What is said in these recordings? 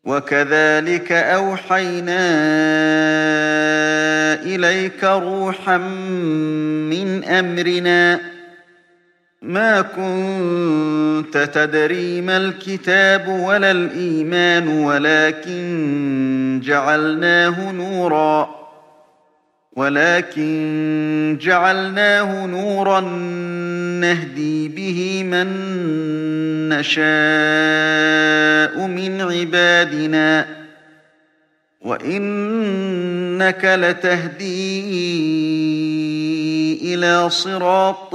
وكذلك أوحينا إليك روحا من أمرنا ما كنت تدري ما الكتاب ولا الإيمان ولكن جعلناه نورا نهدي به من نشاء من عبادنا وإنك لتهدي إلى صراط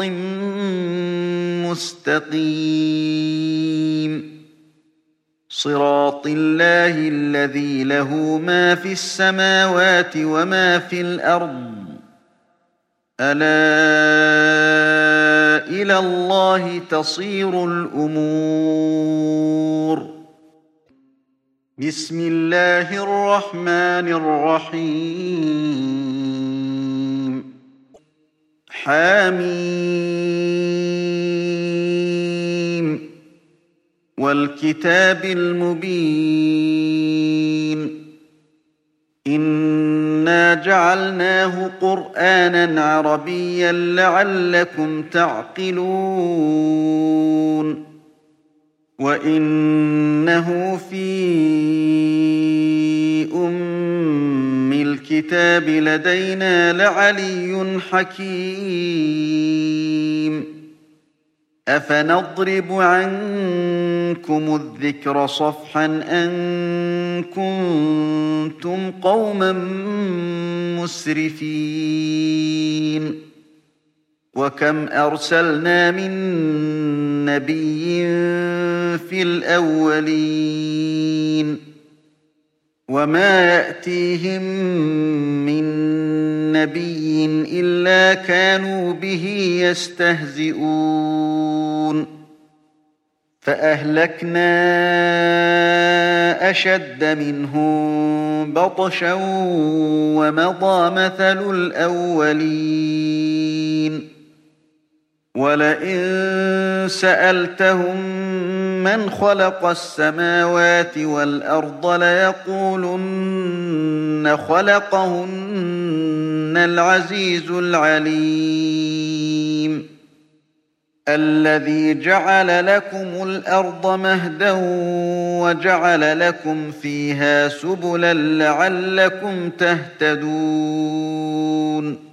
مستقيم صراط الله الذي له ما في السماوات وما في الأرض ألا إلى الله تصير الأمور بسم الله الرحمن الرحيم حميم والكتاب المبين إنا جعلناه قرآنا عربيا لعلكم تعقلون وإنه في أم الكتاب لدينا لعلي حكيم أفنضرب عنكم الذكر صفحا أن كنتم قوما مسرفين وكم أرسلنا من نبي في الأولين وما يأتيهم من نبي إلا كانوا به يستهزئون فأهلكنا أشد منهم بطشا ومضى مثل الأولين ولئن سألتهم من خلق السماوات والأرض ليقولن خلقهن العزيز العليم الذي جعل لكم الأرض مهدا وجعل لكم فيها سبلا لعلكم تهتدون